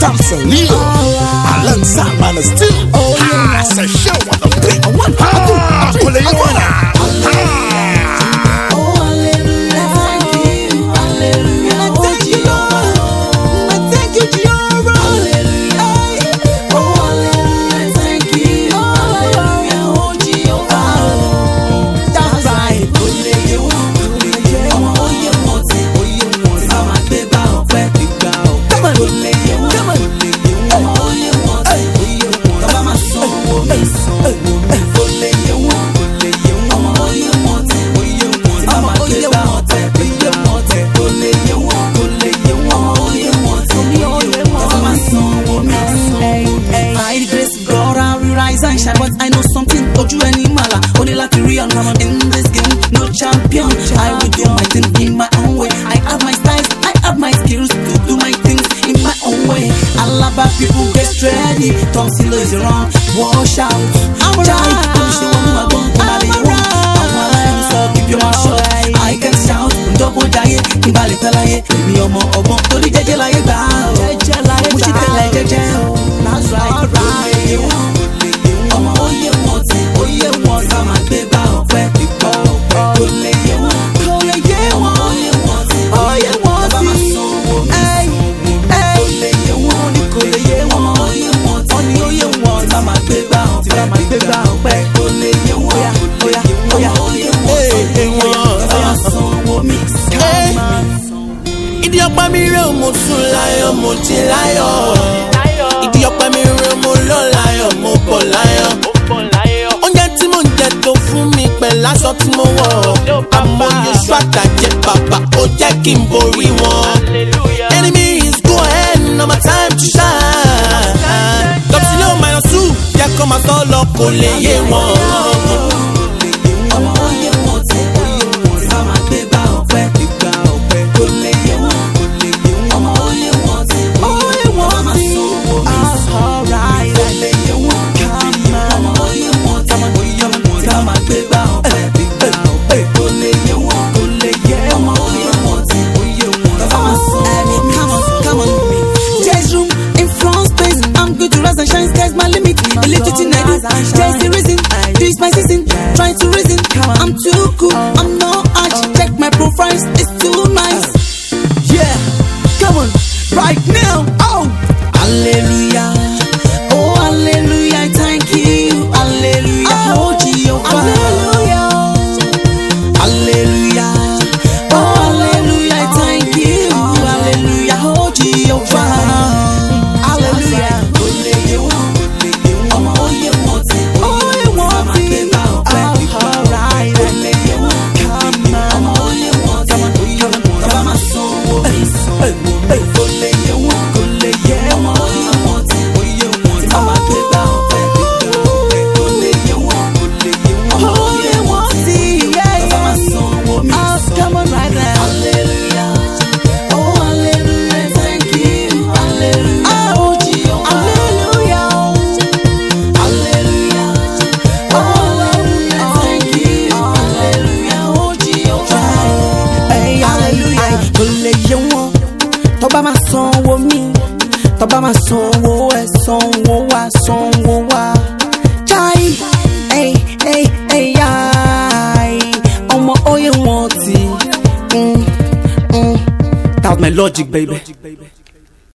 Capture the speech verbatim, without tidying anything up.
Thompson Leo, alongside Man of Steel. Oh yeah, it's a show on the beat. One, ah, pull it on. But I know something, Oju any mala, only like real in this game, no champion. I will do my thing in my own way. I have my styles, I have my skills to do my things in my own way. Alaba people get ready, Tom Silo is around, wash out. I'm right, I'm right, keep your mouth shut. I can shout, double diet, Kibali Talaye, me omo obo, Toli Jeje Laye Bao, Mushi Tele Jeje, that's right, right. Ìdí ọ̀pá mi rẹ̀ mo tún láyọ̀ mo ti láyọ̀. Ìdí ọ̀pá mi rẹ̀ mo lọ láyọ̀ mo bọ̀ láyọ̀. Oúnjẹ tí mo ń jẹ tó fún mi pẹ̀lú aṣọ tí mo wọ̀. Àmọ́ Yéṣu àtàjẹ́ bàbá ó jẹ́ kí n borí wọn. Enemies go ahead, now my time to shine. Dọ̀tí ló máa yọ sú, jẹ́ kó máa sọ lọ kó lè yé wọn. Chase the reason, this my season, trying to reason. I'm too cool, I'm no arch. Check my profiles, it's too nice. Yeah, come on, right now. Oh, hallelujah, oh hallelujah, thank you, hallelujah, oh Jehovah, hallelujah, hallelujah, oh hallelujah, thank you, hallelujah, oh Jehovah, hallelujah. Toba ma sanwó mi, toba ma sanwó ẹ sanwó wa sanwó wa. Chai, hey hey hey ay, ọmọ oyè wọn ti. Mm, mm. That's my logic, baby.